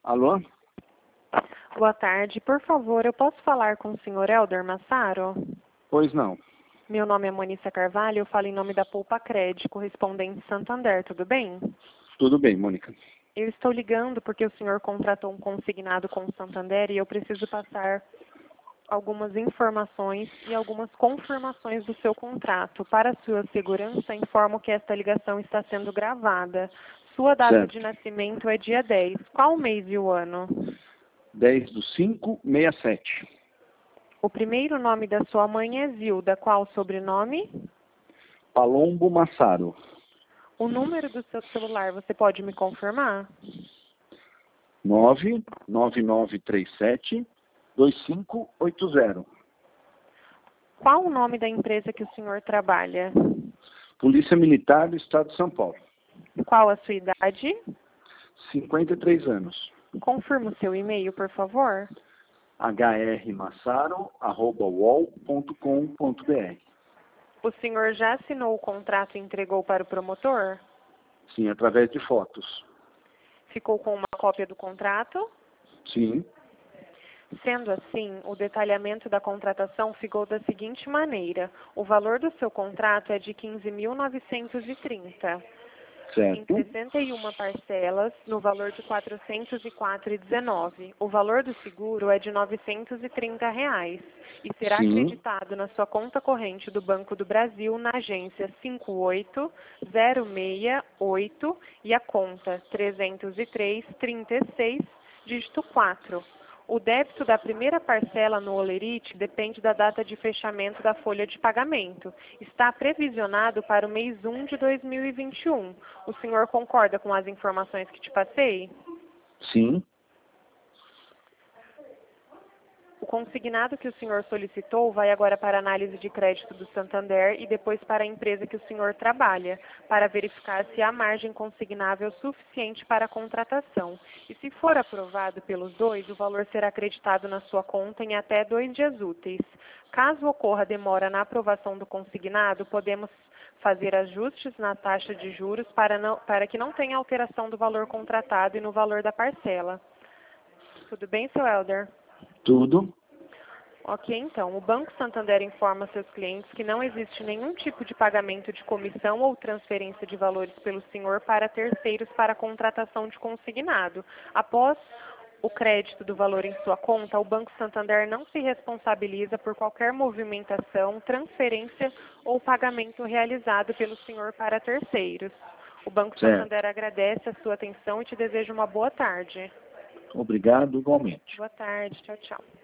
Alô? Boa tarde. Por favor, eu posso falar com o senhor Elder Massaro? Pois não. Meu nome é Monícia Carvalho, eu falo em nome da Poupa Cred, correspondente Santander, tudo bem? Tudo bem, Mônica. Eu estou ligando porque o senhor contratou um consignado com o Santander e eu preciso passar algumas informações e algumas confirmações do seu contrato. Para sua segurança, informo que esta ligação está sendo gravada. Sua data Certo. de nascimento é dia 10. Qual o mês e o ano? 10/5/67. O primeiro nome da sua mãe é Zilda. Qual o sobrenome? Palombo Massaro. O número do seu celular, você pode me confirmar? 99937-2580. Qual o nome da empresa que o senhor trabalha? Polícia Militar do Estado de São Paulo. Qual a sua idade? 53 anos. Confirma o seu e-mail, por favor. hrmassaro@uol.com.br. O senhor já assinou o contrato e entregou para o promotor? Sim, através de fotos. Ficou com uma cópia do contrato? Sim, Sendo assim, o detalhamento da contratação ficou da seguinte maneira. O valor do seu contrato é de 15.930. Em certo. 61 parcelas, no valor de R$ 404,19. O valor do seguro é de R$ 930 reais e será Sim, acreditado na sua conta corrente do Banco do Brasil na agência 58068 e a conta 30336, dígito 4. O débito da primeira parcela no Olerite depende da data de fechamento da folha de pagamento. Está previsionado para o mês 1 de 2021. O senhor concorda com as informações que te passei? sim, O consignado que o senhor solicitou vai agora para a análise de crédito do Santander e depois para a empresa que o senhor trabalha, para verificar se há margem consignável suficiente para a contratação. E se for aprovado pelos dois, o valor será acreditado na sua conta em até 2 dias úteis. Caso ocorra demora na aprovação do consignado, podemos fazer ajustes na taxa de juros para que não tenha alteração do valor contratado e no valor da parcela. Tudo bem, seu Elder? tudo. Ok, então, o Banco Santander informa seus clientes que não existe nenhum tipo de pagamento de comissão ou transferência de valores pelo senhor para terceiros para a contratação de consignado. Após o crédito do valor em sua conta, o Banco Santander não se responsabiliza por qualquer movimentação, transferência ou pagamento realizado pelo senhor para terceiros. O Banco Certo. Santander agradece a sua atenção e te deseja uma boa tarde. Obrigado igualmente. Boa tarde, tchau, tchau.